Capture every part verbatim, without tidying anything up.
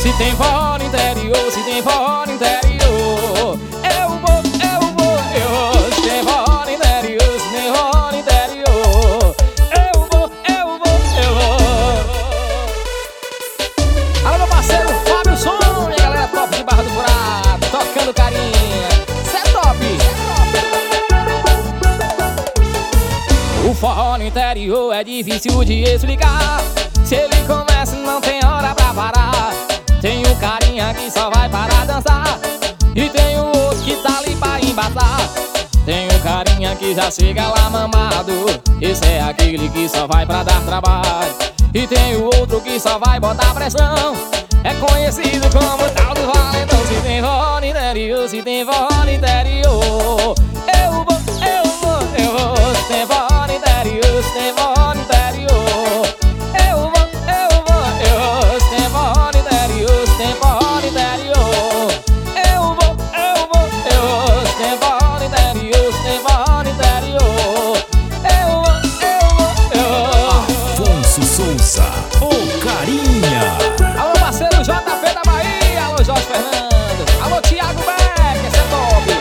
Se tem forró no interior, se tem forró no interior, eu vou, eu vou, eu vou. Se tem forró no interior, se tem forró no interior, eu vou, eu vou, eu vou. Alô, meu parceiro Fábio Som, minha galera top de Barra do Furado, tocando carinha. Cê é top. O forró no interior é difícil de explicar. Se ele começa não tem hora pra parar. Tem um carinha que só vai para dançar, e tem o outro que tá ali pra embaçar. Tem um carinha que já chega lá mamado, esse é aquele que só vai pra dar trabalho. E tem o outro que só vai botar pressão, é conhecido como tal do valentão. Se tem forró no interior, se tem forró no interior, eu vou, eu vou, eu vou. Se tem forró no interior, se tem forró no interior, eu vou, eu vou, eu vou. Se tem forró no interior, se tem forró no interior, eu vou, eu vou, eu vou. Se tem forró no interior, se tem forró no interior, eu vou, eu vou, eu vou. Afonso Souza, o Carinha. Alô, parceiro J P da Bahia, alô, Jorge Fernando, alô, Thiago Beck, esse é top.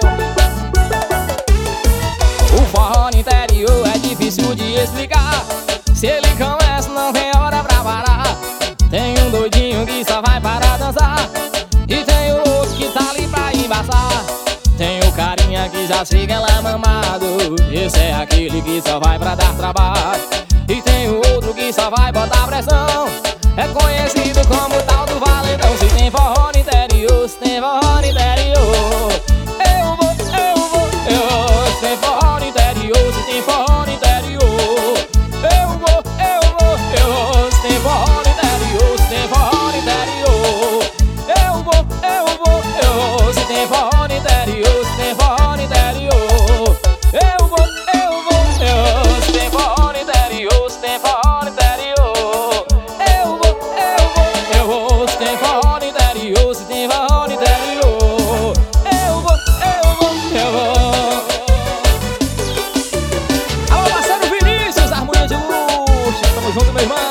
O forró no interior é difícil de explicar. Se ele começa não tem hora pra parar. Tem um doidinho que só vai para dançar, e tem o outro que tá ali pra embaçar. Tem o carinha que já chega lá mamado, esse é aquele que só vai pra dar trabalho. E tem o outro que só vai botar pressão, é conhecido como tal do valentão. Se tem forró no interior, se tem forró no interior, eu vou, eu vou, eu vou. Se tem forró no interior, se tem forró no interior, eu vou, eu vou, eu vou. Se tem forró no interior, se tem forró no interior, eu vou, eu vou, eu vou. Se tem forró no interior, se tem forró no interior, eu vou, eu vou, eu vou. Se tem forró no interior, se tem forró no interior, eu vou, eu vou, eu vou. Se tem forró no interior, se tem forró no interior, eu vou, eu vou, eu vou. Alô, parceiro Vinícius, harmonia de luxo, tamo junto, meu irmão.